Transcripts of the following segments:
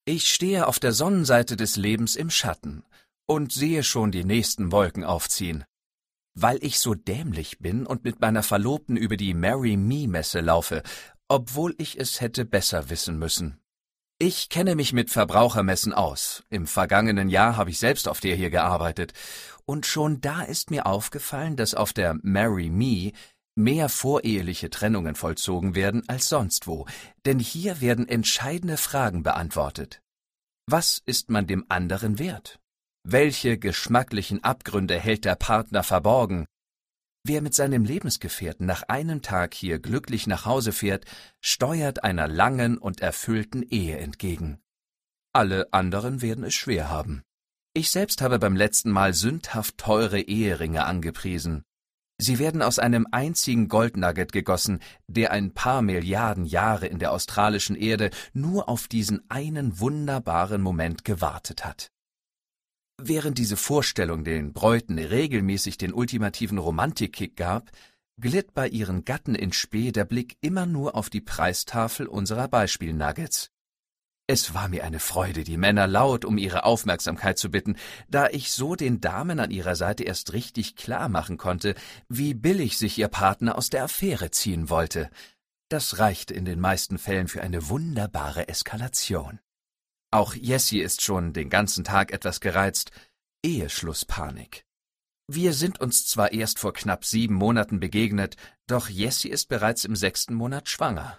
Ich stehe auf der Sonnenseite des Lebens im Schatten und sehe schon die nächsten Wolken aufziehen. Weil ich so dämlich bin und mit meiner Verlobten über die Marry-Me-Messe laufe, obwohl ich es hätte besser wissen müssen. Ich kenne mich mit Verbrauchermessen aus. Im vergangenen Jahr habe ich selbst auf der hier gearbeitet. Und schon da ist mir aufgefallen, dass auf der Marry-Me mehr voreheliche Trennungen vollzogen werden als sonst wo, denn hier werden entscheidende Fragen beantwortet. Was ist man dem anderen wert? Welche geschmacklichen Abgründe hält der Partner verborgen? Wer mit seinem Lebensgefährten nach einem Tag hier glücklich nach Hause fährt, steuert einer langen und erfüllten Ehe entgegen. Alle anderen werden es schwer haben. Ich selbst habe beim letzten Mal sündhaft teure Eheringe angepriesen. Sie werden aus einem einzigen Goldnugget gegossen, der ein paar Milliarden Jahre in der australischen Erde nur auf diesen einen wunderbaren Moment gewartet hat. Während diese Vorstellung den Bräuten regelmäßig den ultimativen Romantikkick gab, glitt bei ihren Gatten in Spe der Blick immer nur auf die Preistafel unserer Beispielnuggets. Es war mir eine Freude, die Männer laut um ihre Aufmerksamkeit zu bitten, da ich so den Damen an ihrer Seite erst richtig klar machen konnte, wie billig sich ihr Partner aus der Affäre ziehen wollte. Das reichte in den meisten Fällen für eine wunderbare Eskalation. Auch Jessie ist schon den ganzen Tag etwas gereizt. Eheschlusspanik. Wir sind uns zwar erst vor knapp 7 Monaten begegnet, doch Jessie ist bereits im 6. Monat schwanger.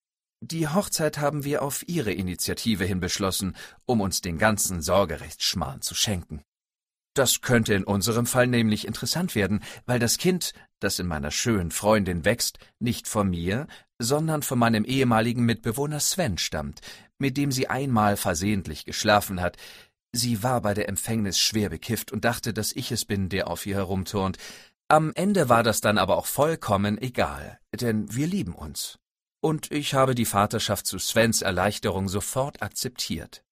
Die Hochzeit haben wir auf ihre Initiative hin beschlossen, um uns den ganzen Sorgerechtsschmarrn zu schenken. Das könnte in unserem Fall nämlich interessant werden, weil das Kind, das in meiner schönen Freundin wächst, nicht von mir, sondern von meinem ehemaligen Mitbewohner Sven stammt, mit dem sie einmal versehentlich geschlafen hat. Sie war bei der Empfängnis schwer bekifft und dachte, dass ich es bin, der auf ihr herumturnt. Am Ende war das dann aber auch vollkommen egal, denn wir lieben uns. Und ich habe die Vaterschaft zu Svens Erleichterung sofort akzeptiert.